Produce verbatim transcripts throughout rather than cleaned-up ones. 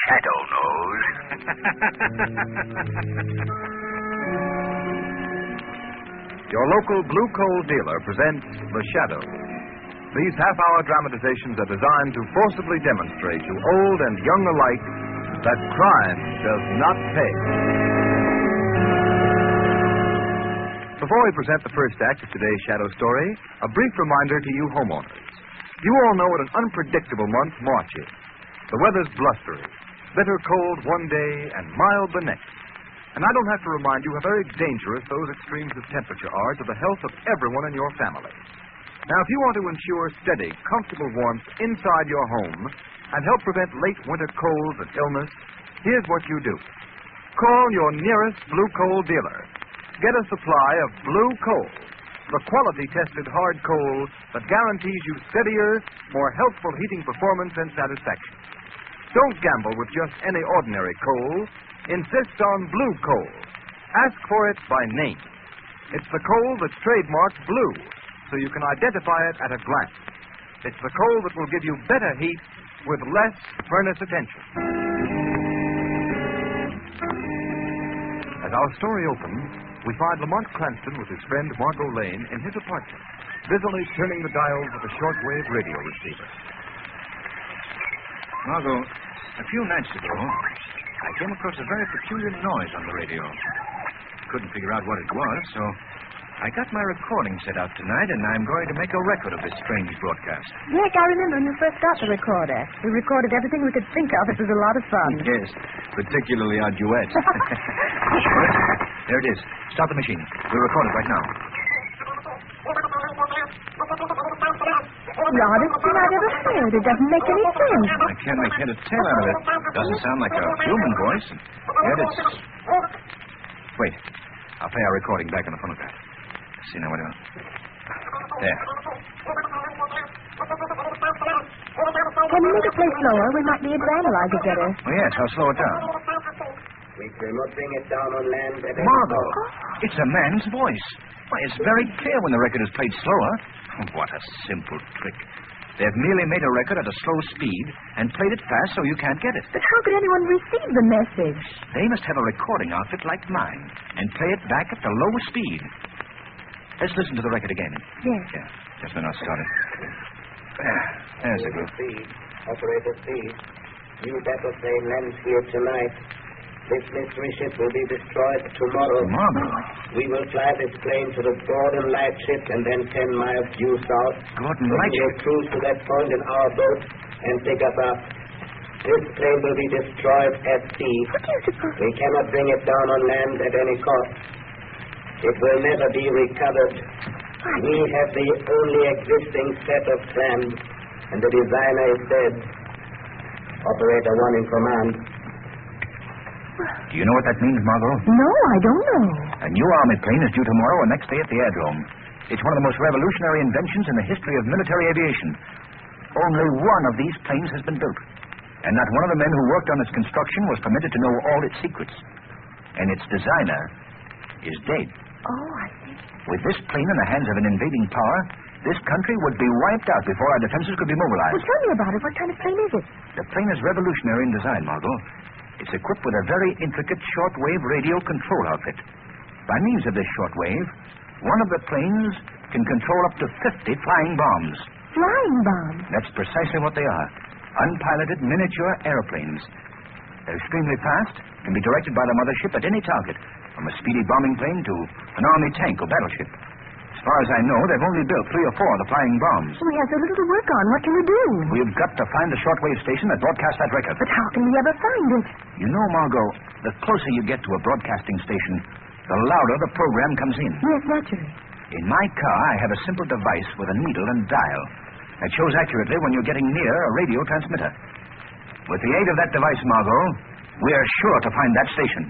Shadow knows. Your local Blue Coal dealer presents The Shadow. These half-hour dramatizations are designed to forcibly demonstrate to old and young alike that crime does not pay. Before we present the first act of today's Shadow story, a brief reminder to you homeowners. You all know what an unpredictable month March is. The weather's blustery, bitter cold one day and mild the next. And I don't have to remind you how very dangerous those extremes of temperature are to the health of everyone in your family. Now, if you want to ensure steady, comfortable warmth inside your home and help prevent late winter colds and illness, here's what you do. Call your nearest Blue Coal dealer. Get a supply of Blue Coal, the quality-tested hard coal that guarantees you steadier, more healthful heating performance and satisfaction. Don't gamble with just any ordinary coal. Insist on Blue Coal. Ask for it by name. It's the coal that's trademarked blue, so you can identify it at a glance. It's the coal that will give you better heat with less furnace attention. As our story opens, we find Lamont Cranston with his friend Margot Lane in his apartment, busily turning the dials of a shortwave radio receiver. Margot, a few nights ago, I came across a very peculiar noise on the radio. Couldn't figure out what it was, so I got my recording set out tonight, and I'm going to make a record of this strange broadcast. Nick, I remember when you first got the recorder. We recorded everything we could think of. It was a lot of fun. Yes, particularly our duets. There it is. Stop the machine. We'll record it right now. The oddest thing I've ever heard. It doesn't make any sense. I can't make head or tail out of it. Doesn't sound like a human voice. Yet it's... Wait. I'll play our recording back on the phonograph. Let's see now what... There. Can you make it play slower? We might be able to analyze it better. Oh, yes. I'll slow it down. We cannot bring it down on land. Margot, it's a man's voice. Why, it's very clear when the record is played slower. What a simple trick. They've merely made a record at a slow speed and played it fast so you can't get it. But how could anyone receive the message? They must have a recording outfit like mine and play it back at the low speed. Let's listen to the record again. Yes. Yeah, just when I started. There, there's the group. Speed. Operator speed. New battle plane lands here tonight. This mystery ship will be destroyed tomorrow. Margot. We will fly this plane to the Gordon Lightship and then ten miles due south. Gordon We Lightship? will cruise to that point in our boat and pick us up. This plane will be destroyed at sea. What do you suppose? We cannot bring it down on land at any cost. It will never be recovered. We have the only existing set of plans, and the designer is dead. Operator one in command. Do you know what that means, Margot? No, I don't know. A new army plane is due tomorrow or next day at the aerodrome. It's one of the most revolutionary inventions in the history of military aviation. Only one of these planes has been built. And not one of the men who worked on its construction was permitted to know all its secrets. And its designer is dead. Oh, I see. With this plane in the hands of an invading power, this country would be wiped out before our defenses could be Well, mobilized. tell me about it. What kind of plane is it? The plane is revolutionary in design, Margot. It's equipped with a very intricate shortwave radio control outfit. By means of this shortwave, one of the planes can control up to fifty flying bombs. Flying bombs? That's precisely what they are. Unpiloted miniature airplanes. They're extremely fast, can be directed by the mothership at any target, from a speedy bombing plane to an army tank or battleship. As far as I know, they've only built three or four of the flying bombs. We have so little to work on. What can we do? We've got to find the shortwave station that broadcasts that record. But how can we ever find it? You know, Margot, the closer you get to a broadcasting station, the louder the program comes in. Yes, naturally. In my car, I have a simple device with a needle and dial that shows accurately when you're getting near a radio transmitter. With the aid of that device, Margot, we're sure to find that station.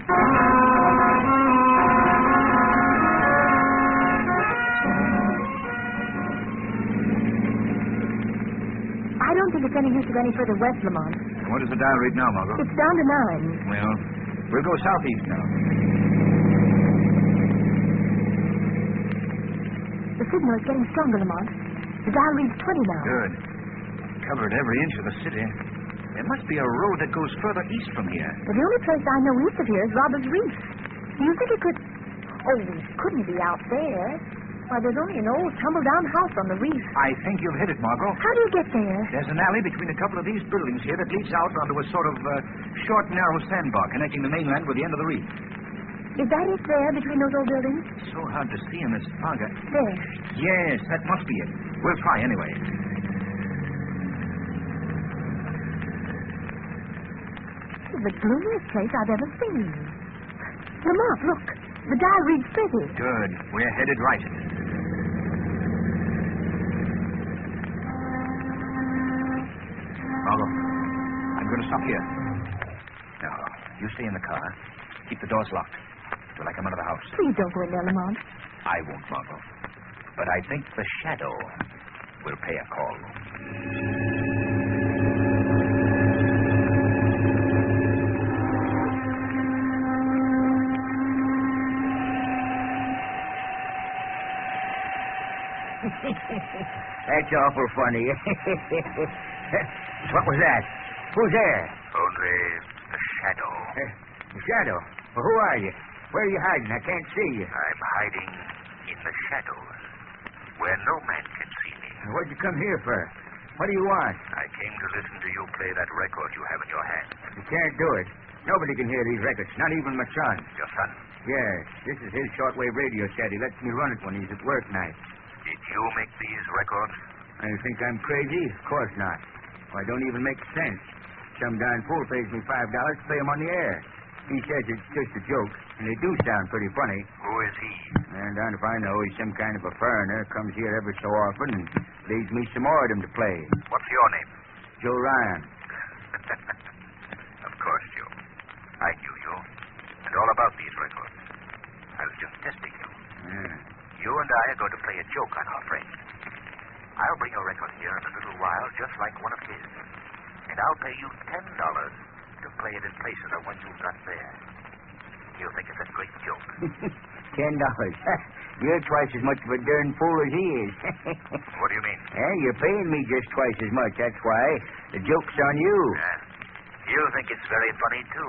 I don't think it's any use to go any further west, Lamont. What does the dial read now, Margot? It's down to nine. Well, we'll go southeast now. The signal is getting stronger, Lamont. The dial reads twenty now. Good. Covered every inch of the city. There must be a road that goes further east from here. But the only place I know east of here is Robert's Reef. Do you think it could... Oh, it couldn't be out there. Why, there's only an old tumble-down house on the reef. I think you've hit it, Margot. How do you get there? There's an alley between a couple of these buildings here that leads out onto a sort of uh, short, narrow sandbar connecting the mainland with the end of the reef. Is that it there between those old buildings? So hard to see in this fog. There. Yes, that must be it. We'll try anyway. This is the gloomiest place I've ever seen. Lamont, look. The dial reads thirty. Good. We're headed right. Margot, I'm going to stop here. Now, you stay in the car. Keep the doors locked till I come out of the house. Please don't go in there, Lamont. I won't, Margot. But I think the shadow will pay a call. That's awful funny. What was that? Who's there? Only the shadow. Uh, the shadow? Well, who are you? Where are you hiding? I can't see you. I'm hiding in the shadows, where no man can see me. What'd you come here for? What do you want? I came to listen to you play that record you have in your hand. You can't do it. Nobody can hear these records, not even my son. Your son? Yes, this is his shortwave radio set. He lets me run it when he's at work nights. Did you make these records? And you think I'm crazy? Of course not. Well, I don't even make sense. Some darn fool pays me five dollars to play him on the air. He says it's just a joke, and they do sound pretty funny. Who is he? And darn if I know, he's some kind of a foreigner. Comes here every so often and leaves me some more of them to play. What's your name? Joe Ryan. Of course, Joe. I knew you, and all about these records. I was just testing you. Yeah. You and I are going to play a joke on our friend. I'll bring a record here in a little while, just like one of his. And I'll pay you ten dollars to play it in place of the one you've got there. He'll think it's a great joke. Ten dollars. You're twice as much of a darn fool as he is. What do you mean? Yeah, you're paying me just twice as much. That's why. The joke's on you. Yeah. You think it's very funny, too.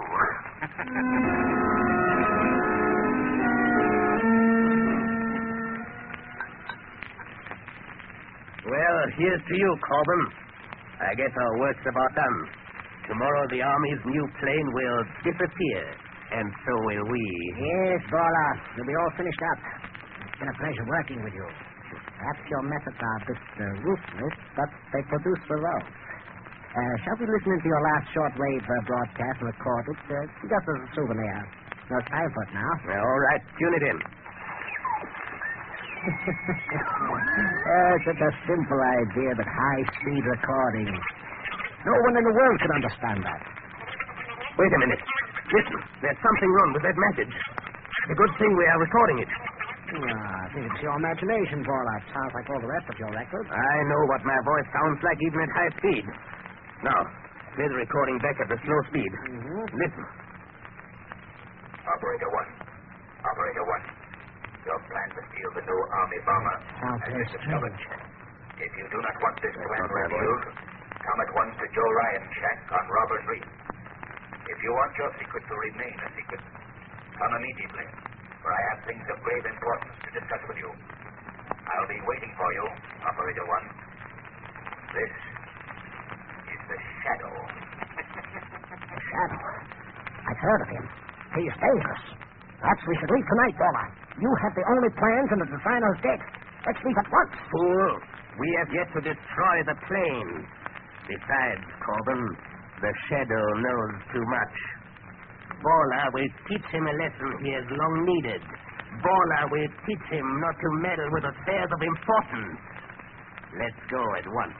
Well, here's to you, Corbin. I guess our work's about done. Tomorrow the Army's new plane will disappear, and so will we. Yes, Bola. You'll be all finished up. It's been a pleasure working with you. Perhaps your methods are a bit uh, ruthless, but they produce results. Uh, shall we listen into your last shortwave uh, broadcast and record it? Uh, just as a souvenir. No time for it now. Well, all right, tune it in. uh, such a simple idea, but high-speed recording. No one in the world can understand that. Wait a minute. Listen, there's something wrong with that message. It's a good thing we are recording it. Ah, I think it's your imagination, Paula. It sounds like all the rest of your records. I know what my voice sounds like even at high speed. Now, play the recording back at the slow speed. Mm-hmm. Listen. Operator one. Operator one. Your plan to steal the new Army bomber Sounds has very been discovered. strange. If you do not want this plan not bad, revealed, come at once to Joe Ryan's shack on Robert's Reef. If you want your secret to remain a secret, come immediately, for I have things of grave importance to discuss with you. I'll be waiting for you, Operator One. This is the Shadow. Shadow. I've heard of him. He's dangerous. Perhaps we should leave tonight, Paula. You have the only plans and the designer's dead. Let's leave at once. Fool, we have yet to destroy the plane. Besides, Corbin, the Shadow knows too much. Bola will teach him a lesson he has long needed. Bola will teach him not to meddle with affairs of importance. Let's go at once.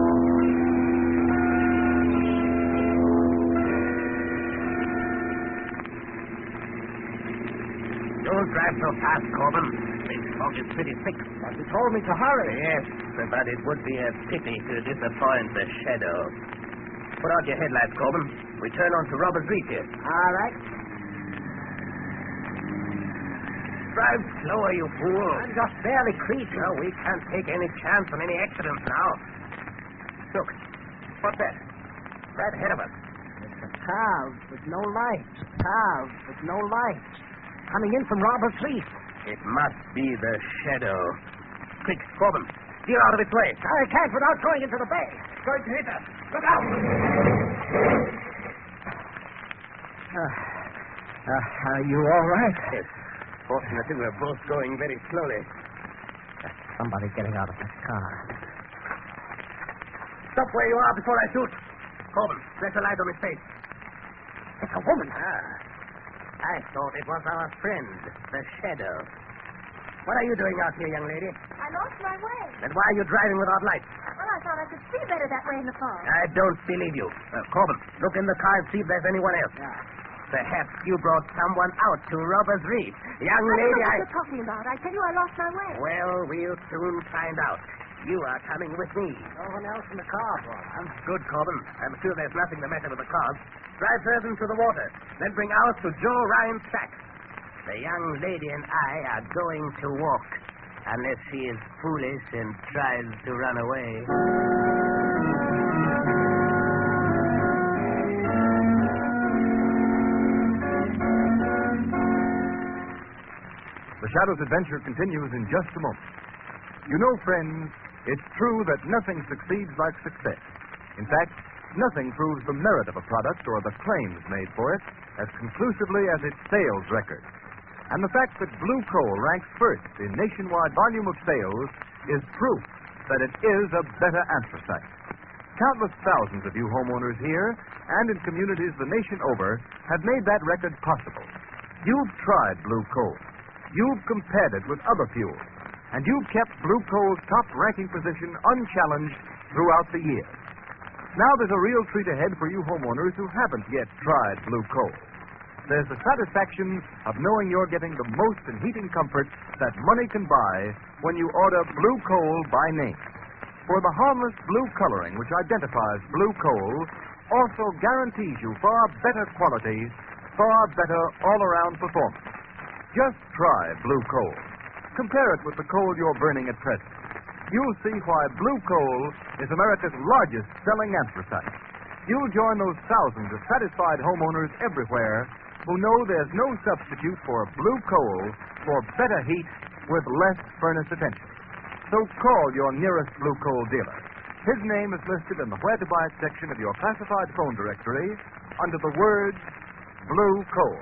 Don't drive so fast, Corbin. This fog is pretty thick. But you told me to hurry. Yes, but it would be a pity to disappoint the Shadow. Put out your headlights, Corbin. We turn on to Robert's Reef here. All right. Drive slower, you fool. I'm just barely creeping. No, we can't take any chance on any accidents now. Look, what's that? right ahead of us. It's a car with no lights. A car with no lights. Coming in from Robert's Reef. It must be the shadow. Quick, Corbin, steer out of its way. I can't without going into the bay. It's going to hit us. Look out! Uh, uh, are you all right? Yes. Fortunately, we're both going very slowly. Somebody getting out of that car. Stop where you are before I shoot. Corbin, flash a light on his face. It's a woman. Ah. I thought it was our friend, the shadow. What are you doing out here, young lady? I lost my way. And why are you driving without lights? Well, I thought I could see better that way in the fog. I don't believe you. Uh, Corbin, look in the car and see if there's anyone else. Yeah. Perhaps you brought someone out to Robert's Reef. Young I don't lady, know what I... you're talking about. I tell you, I lost my way. Well, we'll soon find out. You are coming with me. No one else in the car, Bob. Good, Corbin. I'm sure there's nothing the matter with the cars. Drive hers into the water. Then bring ours to Joe Ryan's shack. The young lady and I are going to walk. Unless she is foolish and tries to run away. The Shadow's adventure continues in just a moment. You know, friends, it's true that nothing succeeds like success. In fact, nothing proves the merit of a product or the claims made for it as conclusively as its sales record. And the fact that Blue Coal ranks first in nationwide volume of sales is proof that it is a better anthracite. Countless thousands of you homeowners here and in communities the nation over have made that record possible. You've tried Blue Coal. You've compared it with other fuels. And you've kept Blue Coal's top-ranking position unchallenged throughout the year. Now there's a real treat ahead for you homeowners who haven't yet tried Blue Coal. There's the satisfaction of knowing you're getting the most in heating comfort that money can buy when you order Blue Coal by name. For the harmless blue coloring which identifies Blue Coal also guarantees you far better quality, far better all-around performance. Just try Blue Coal. Compare it with the coal you're burning at present. You'll see why Blue Coal is America's largest selling anthracite. You'll join those thousands of satisfied homeowners everywhere who know there's no substitute for Blue Coal for better heat with less furnace attention. So call your nearest Blue Coal dealer. His name is listed in the Where to Buy It section of your classified phone directory under the words Blue Coal.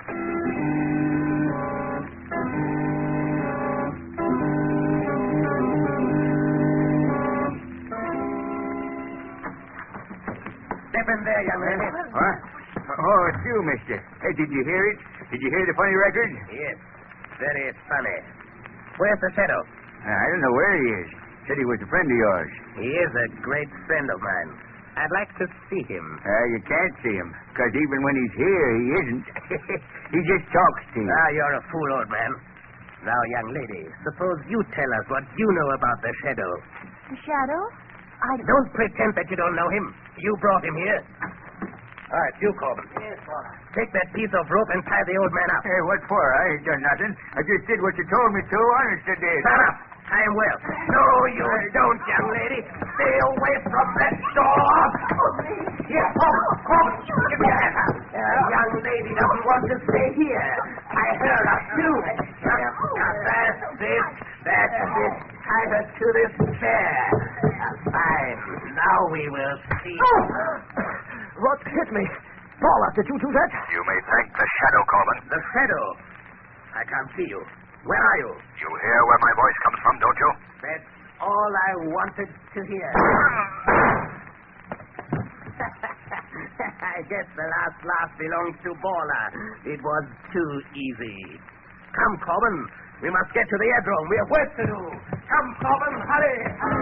Step in there, young lady. What? Oh, it's you, mister. Hey, did you hear it? Did you hear the funny record? Yes, very funny. Where's the shadow? I don't know where he is. Said he was a friend of yours. He is a great friend of mine. I'd like to see him. Uh, you can't see him, because even when he's here, he isn't. He just talks to you. Ah, you're a fool, old man. Now, young lady, suppose you tell us what you know about the shadow. The shadow? I Don't pretend that you don't know him. You brought him here. All right, you, Corbin. Yes, Bob. Take that piece of rope and tie the old man up. Hey, what for? I ain't done nothing. I just did what you told me to. Honest, I did. Shut up. Tie him well. No, you don't, young lady. Stay away from that door. Here, Corbin. Corbin, give me a hand. The young lady doesn't want to stay here. Tie her up, too. Now, that's it. That's it. Tie her to this chair. Fine. Now we will see. What hit me? Paula, did you do that? You may thank the Shadow, Corbin. The shadow. I can't see you. Where are you? You hear where my voice comes from, don't you? That's all I wanted to hear. I guess the last laugh belongs to Paula. It was too easy. Come, Corbin. We must get to the aerodrome. We have work to do. Come, Corbin. Hurry.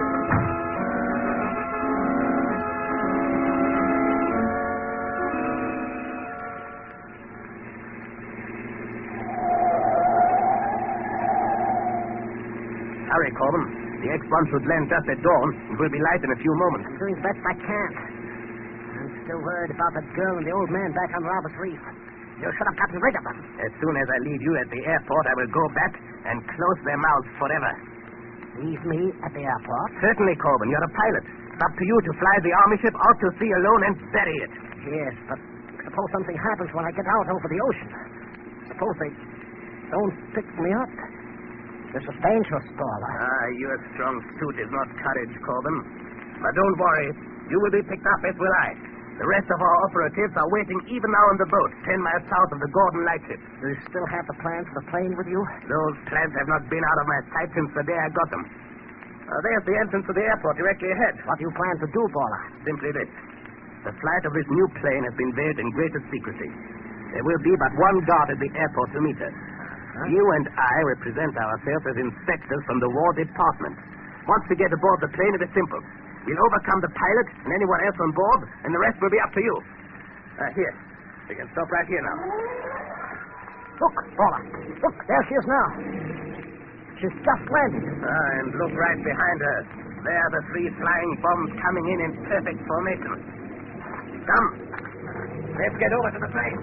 Hurry, Corbin. The X one should land just at dawn. It will be light in a few moments. I'm doing the best I can. I'm still worried about that girl and the old man back on Robert's Reef. You should have gotten rid of them. As soon as I leave you at the airport, I will go back and close their mouths forever. Leave me at the airport? Certainly, Corbin. You're a pilot. up to you to fly the army ship out to sea alone and bury it. Yes, but suppose something happens when I get out over the ocean. Suppose they don't pick me up. This is dangerous, Paula. Ah, your strong suit is not courage, Corbin. But don't worry. You will be picked up, as will I. The rest of our operatives are waiting even now on the boat, ten miles south of the Gordon Lightship. Do you still have the plans for the plane with you? Those plans have not been out of my sight since the day I got them. Uh, there's the entrance to the airport directly ahead. What do you plan to do, Paula? Simply this. The flight of this new plane has been veiled in greatest secrecy. There will be but one guard at the airport to meet us. Huh? You and I represent ourselves as inspectors from the War Department. Once we get aboard the plane, it is simple. We'll overcome the pilot and anyone else on board, and the rest will be up to you. Uh, here. We can stop right here now. Look, Paula. Look, there she is now. She's just landed. Ah, and look right behind her. There are the three flying bombs coming in in perfect formation. Come. Let's get over to the plane.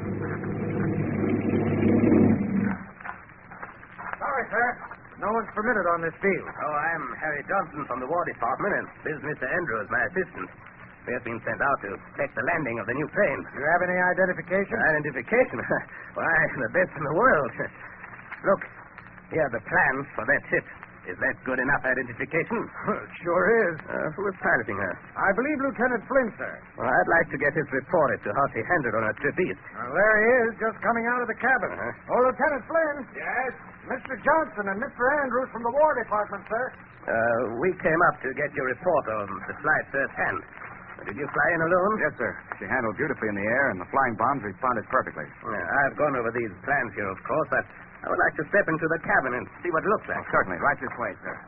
Sorry, sir. No one's permitted on this field. Oh, I'm Harry Johnson from the War Department, and this is Mister Andrews, my assistant. We have been sent out to check the landing of the new plane. Do you have any identification? Identification? Why, the best in the world. Look, here are the plans for that ship. Is that good enough identification? Well, it sure is. Uh, who is piloting her? I believe Lieutenant Flynn, sir. Well, I'd like to get his report as to how she handled on her trip east. Well, there he is, just coming out of the cabin. Uh-huh. Oh, Lieutenant Flynn. Yes? Mister Johnson and Mister Andrews from the War Department, sir. Uh, we came up to get your report on the flight firsthand. Did you fly in alone? Yes, sir. She handled beautifully in the air, and the flying bombs responded perfectly. Yeah, I've gone over these plans here, of course, but I would like to step into the cabin and see what it looks like. Oh, certainly. Right this way, sir.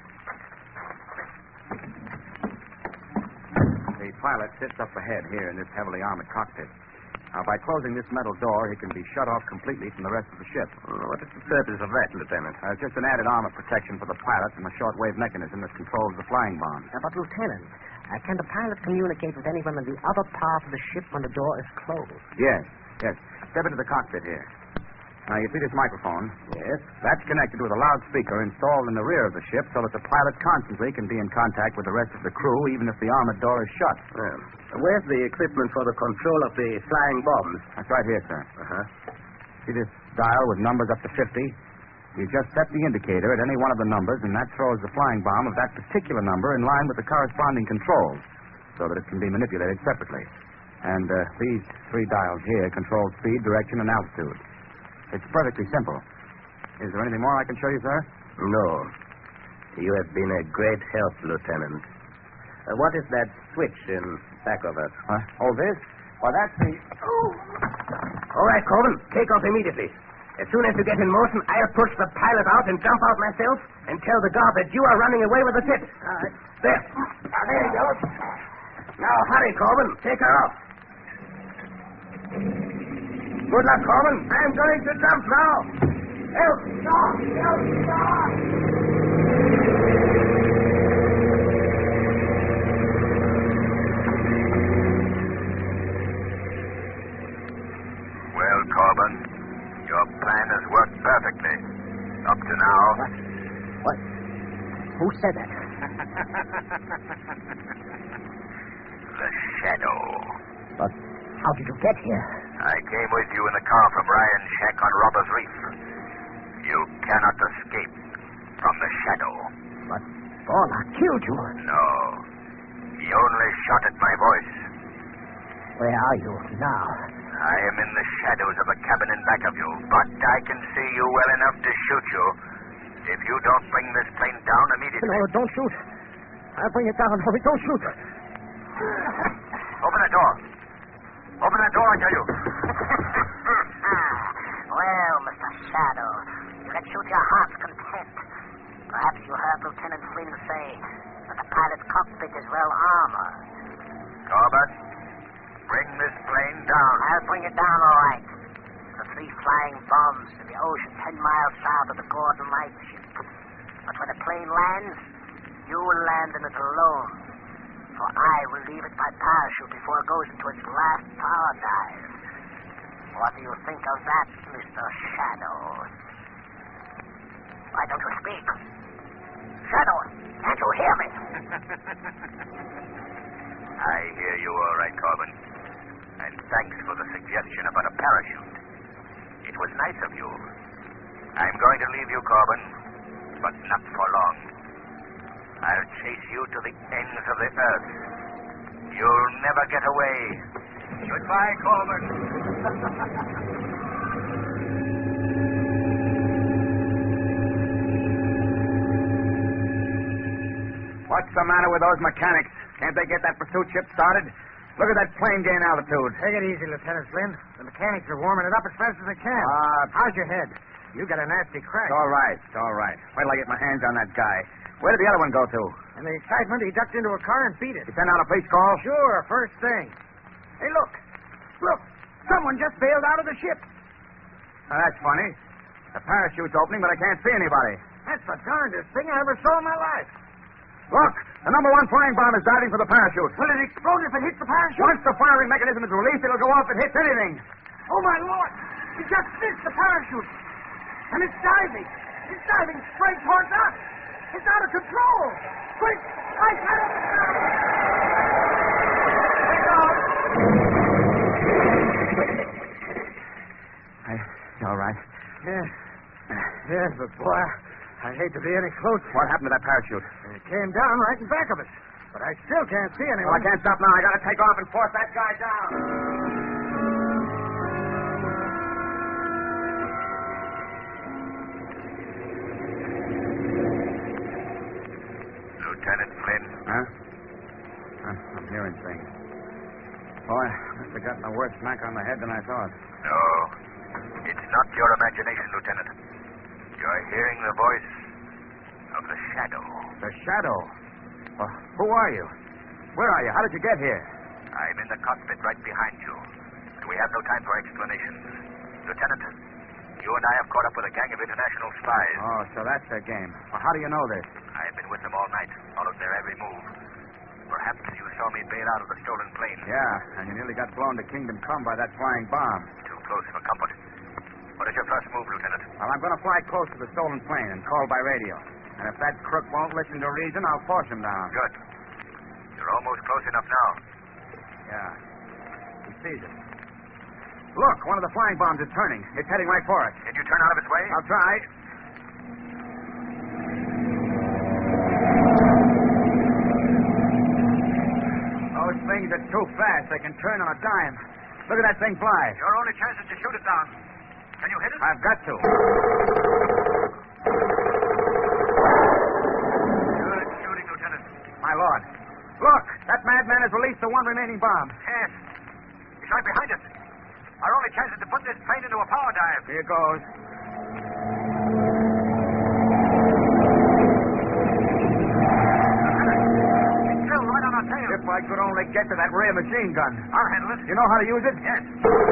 The pilot sits up ahead here in this heavily armored cockpit. Now, by closing this metal door, he can be shut off completely from the rest of the ship. Uh, what is the purpose of that, Lieutenant? Uh, just an added armor protection for the pilot and the shortwave mechanism that controls the flying bombs. Uh, but, Lieutenant, uh, can the pilot communicate with anyone in the other part of the ship when the door is closed? Yes, yes. Step into the cockpit here. Now, you see this microphone? Yes. That's connected with a loudspeaker installed in the rear of the ship so that the pilot constantly can be in contact with the rest of the crew, even if the armored door is shut. Well, where's the equipment for the control of the flying bombs? That's right here, sir. Uh-huh. See this dial with numbers up to fifty? You just set the indicator at any one of the numbers, and that throws the flying bomb of that particular number in line with the corresponding controls so that it can be manipulated separately. And uh, these three dials here control speed, direction, and altitude. It's perfectly simple. Is there anything more I can show you, sir? No. You have been a great help, Lieutenant. Uh, what is that switch in back of us? Huh? Oh, this? Why, that's the... Oh. All right, Corbin, take off immediately. As soon as you get in motion, I'll push the pilot out and jump out myself and tell the guard that you are running away with the ship. All right. There. Now, there you go. Now, hurry, Corbin. Take her off. Good luck, Corbin. I'm going to jump now. Help! Stop! Help! Stop! Well, Corbin, your plan has worked perfectly. Up to now. What? What? Who said that? The Shadow. But how did you get here? I came with you in the car from Ryan's shack on Robbers Reef. You cannot escape from the Shadow. But Paula killed you. No. He only shot at my voice. Where are you now? I am in the shadows of a cabin in back of you, but I can see you well enough to shoot you if you don't bring this plane down immediately. No, don't shoot. I'll bring it down. Hurry, don't shoot. Open the door. Open that door, I tell you. Well, Mister Shadow, you can shoot your heart's content. Perhaps you heard Lieutenant Flynn say that the pilot's cockpit is well armored. Corbett, bring this plane down. I'll bring it down all right. The three flying bombs in the ocean ten miles south of the Gordon Lightship. But when the plane lands, you will land in it alone. For I will leave it by parachute before it goes into its last power dive. What do you think of that, Mister Shadow? Why don't you speak? Shadow, can't you hear me? I hear you all right, Corbin. And thanks for the suggestion about a parachute. It was nice of you. I'm going to leave you, Corbin, but not for long. I'll chase you to the ends of the earth. You'll never get away. Goodbye, Corbin. What's the matter with those mechanics? Can't they get that pursuit ship started? Look at that plane gain altitude. Take it easy, Lieutenant Flynn. The mechanics are warming it up as fast as they can. Uh, How's your head? You got a nasty crack. It's all right. It's all right. Wait till I get my hands on that guy. Where did the other one go to? In the excitement, he ducked into a car and beat it. You send out a police call? Sure, first thing. Hey, look. Look. Someone just bailed out of the ship. Now, that's funny. The parachute's opening, but I can't see anybody. That's the darndest thing I ever saw in my life. Look, the number one flying bomb is diving for the parachute. Will it explode if it hits the parachute? Once the firing mechanism is released, it'll go off and hit anything. Oh, my Lord. He just missed the parachute. And it's diving. It's diving straight towards us. It's out of control. Quick, I got it. Hey, you all right? Yeah. Yes, but boy, I hate to be any closer. What happened to that parachute? It came down right in back of us. But I still can't see anyone. Well, I can't stop now. I gotta take off and force that guy down. Lieutenant Flynn. Huh? huh? I'm hearing things. Boy, must have gotten a worse smack on the head than I thought. No, it's not your imagination, Lieutenant. You're hearing the voice of the Shadow. The Shadow? Well, who are you? Where are you? How did you get here? I'm in the cockpit right behind you. And we have no time for explanations. Lieutenant, you and I have caught up with a gang of international spies. Oh, so that's their game. Well, how do you know this? I've been with them all night, followed their every move. Perhaps you saw me bail out of the stolen plane. Yeah, and you nearly got blown to Kingdom Come by that flying bomb. Too close for comfort. What is your first move, Lieutenant? Well, I'm going to fly close to the stolen plane and call by radio. And if that crook won't listen to reason, I'll force him down. Good. You're almost close enough now. Yeah. He sees it. Look, one of the flying bombs is turning. It's heading right for us. Can you turn out of its way? I'll try. Those things are too fast. They can turn on a dime. Look at that thing fly. Your only chance is to shoot it down. Can you hit it? I've got to. Good shooting, Lieutenant. My lord. Look, that madman has released the one remaining bomb. Yes. He's right behind us. Our only chance is to put this plane into a power dive. Here goes. It's still right on our tail. If I could only get to that rear machine gun. I'll handle it. You know how to use it? Yes.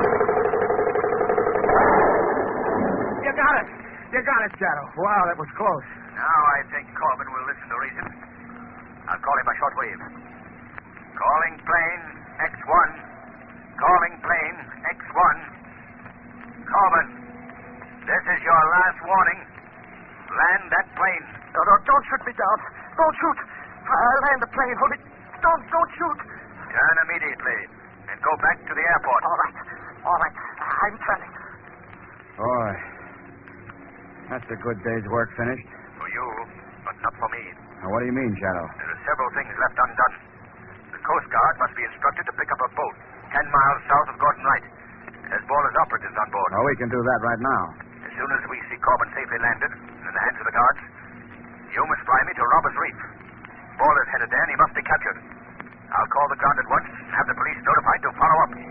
You got it. You got it, Shadow. Wow, that was close. Now I think Corbin will listen to reason. I'll call him by shortwave. Calling plane X one. Calling plane X one. Corbin, this is your last warning. Land that plane. No, no, don't shoot me down. Don't shoot. I'll land the plane. Hold it. Don't, don't shoot. Turn immediately and go back to the airport. All right. All right. I'm turning. Boy, that's a good day's work finished. For you, but not for me. Now, what do you mean, Shadow? There are several things left undone. The Coast Guard must be instructed to pick up a boat ten miles south of Gordon Light. It has Baller's operatives on board. Oh, we can do that right now. As soon as we see Corbin safely landed and in the hands of the guards, you must fly me to Robbers Reef. Baller's headed there and he must be captured. I'll call the ground at once and have the police notified to follow up.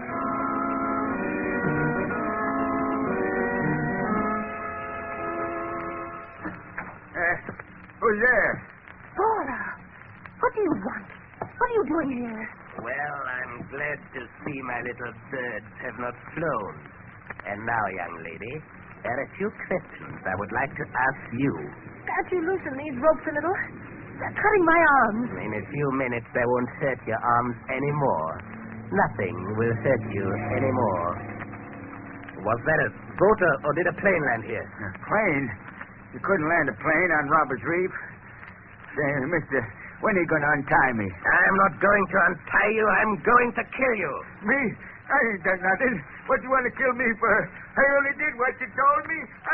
Eh, who's there? Bora, what do you want? What are you doing here? Well, I'm glad to see my little birds have not flown. And now, young lady, there are a few questions I would like to ask you. Can't you loosen these ropes a little? They're cutting my arms. In a few minutes, they won't hurt your arms anymore. Nothing will hurt you anymore. Was that a boat or, or did a plane land here? A plane? You couldn't land a plane on Robbers Reef. Say, mister, When are you going to untie me? I'm not going to untie you. I'm going to kill you. Me? I ain't done nothing. What you want to kill me for? I only did what you told me. I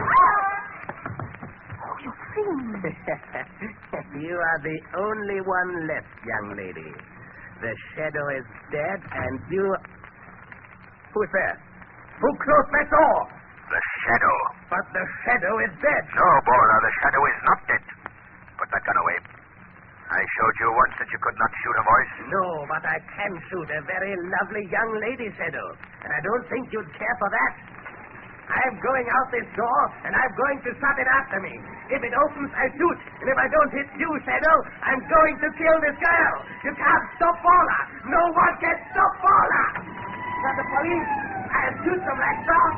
Oh, you fiend. You are the only one left, young lady. The shadow is dead, and you... Who's there? Who closed that door? The shadow. But the shadow is dead. No, Bora, the shadow is not dead. Put that gun away. I showed you once that you could not shoot a voice. No, but I can shoot a very lovely young lady, Shadow. And I don't think you'd care for that. I'm going out this door, and I'm going to shut it after me. If it opens, I shoot. And if I don't hit you, Shadow, I'm going to kill this girl. You can't stop Paula. No one can stop Paula. But the police, I'll shoot them like dogs.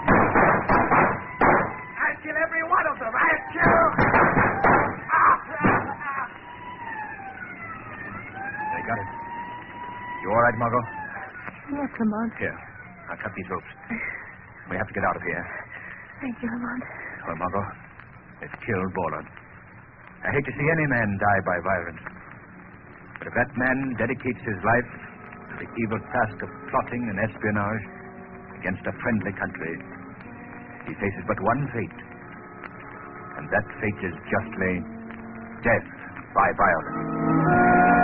I'll kill every one of them. I'll kill... Ah! They got it. You all right, Margot? Yes, Lamont. Here, I'll cut these ropes. We have to get out of here. Thank you, Lamont. Well, Margot, let's kill Borland. I hate to see any man die by violence. But if that man dedicates his life to the evil task of plotting and espionage against a friendly country, he faces but one fate. And that fate is justly death by violence.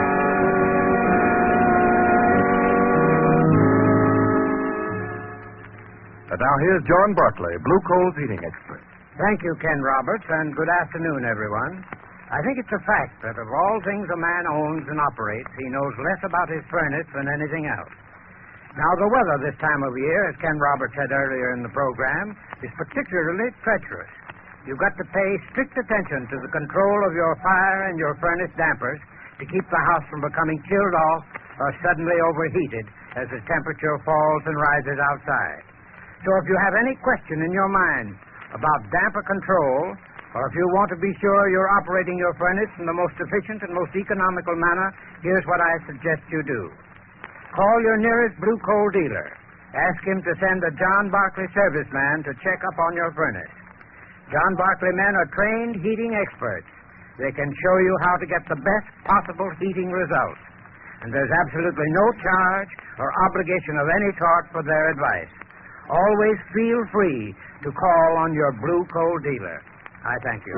And now here's John Barclay, Blue Coal's heating expert. Thank you, Ken Roberts, and good afternoon, everyone. I think it's a fact that of all things a man owns and operates, he knows less about his furnace than anything else. Now, the weather this time of year, as Ken Roberts said earlier in the program, is particularly treacherous. You've got to pay strict attention to the control of your fire and your furnace dampers to keep the house from becoming chilled off or suddenly overheated as the temperature falls and rises outside. So if you have any question in your mind about damper control, or if you want to be sure you're operating your furnace in the most efficient and most economical manner, here's what I suggest you do. Call your nearest Blue Coal dealer. Ask him to send a John Barclay serviceman to check up on your furnace. John Barclay men are trained heating experts. They can show you how to get the best possible heating results. And there's absolutely no charge or obligation of any sort for their advice. Always feel free to call on your Blue Coal dealer. I thank you.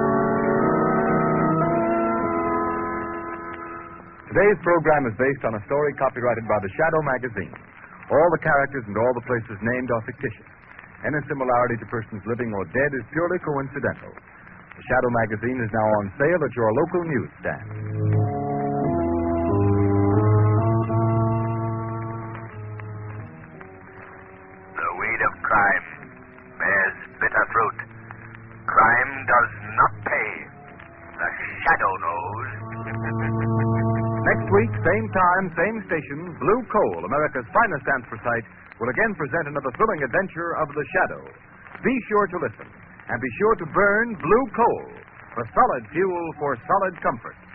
Today's program is based on a story copyrighted by the Shadow magazine. All the characters and all the places named are fictitious. Any similarity to persons living or dead is purely coincidental. The Shadow magazine is now on sale at your local newsstand. Crime bears bitter fruit. Crime does not pay. The Shadow knows. Next week, same time, same station, Blue Coal, America's finest anthracite, will again present another thrilling adventure of the Shadow. Be sure to listen, and be sure to burn Blue Coal, the solid fuel for solid comfort.